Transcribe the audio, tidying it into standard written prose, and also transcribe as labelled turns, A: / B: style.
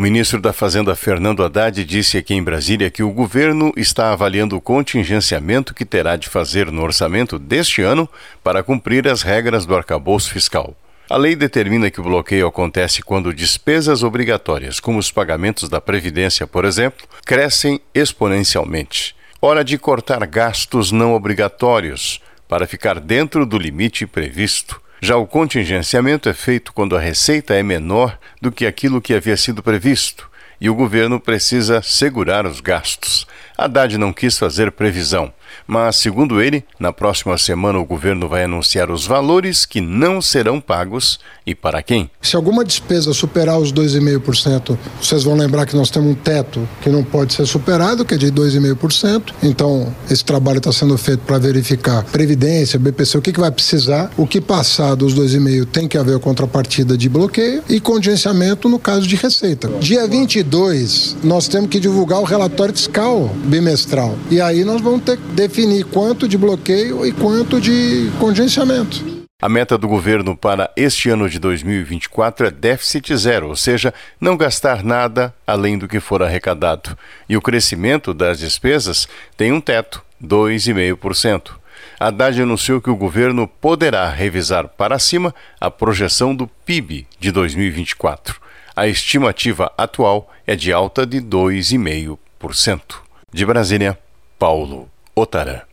A: ministro da Fazenda, Fernando Haddad, disse aqui em Brasília que o governo está avaliando o contingenciamento que terá de fazer no orçamento deste ano para cumprir as regras do arcabouço fiscal. A lei determina que o bloqueio acontece quando despesas obrigatórias, como os pagamentos da Previdência, por exemplo, crescem exponencialmente. Hora de cortar gastos não obrigatórios para ficar dentro do limite previsto. Já o contingenciamento é feito quando a receita é menor do que aquilo que havia sido previsto e o governo precisa segurar os gastos. Haddad não quis fazer previsão, mas, segundo ele, na próxima semana o governo vai anunciar os valores que não serão pagos e para quem.
B: Se alguma despesa superar os 2,5%, vocês vão lembrar que nós temos um teto que não pode ser superado, que é de 2,5%. Então, esse trabalho está sendo feito para verificar Previdência, BPC, o que vai precisar. O que passar dos 2,5% tem que haver contrapartida de bloqueio e contingenciamento no caso de receita. Dia 22, nós temos que divulgar o relatório fiscal bimestral. E aí nós vamos ter que definir quanto de bloqueio e quanto de contingenciamento.
A: A meta do governo para este ano de 2024 é déficit zero, ou seja, não gastar nada além do que for arrecadado. E o crescimento das despesas tem um teto, 2,5%. Haddad anunciou que o governo poderá revisar para cima a projeção do PIB de 2024. A estimativa atual é de alta de 2,5%. De Brasília, Paulo Otara.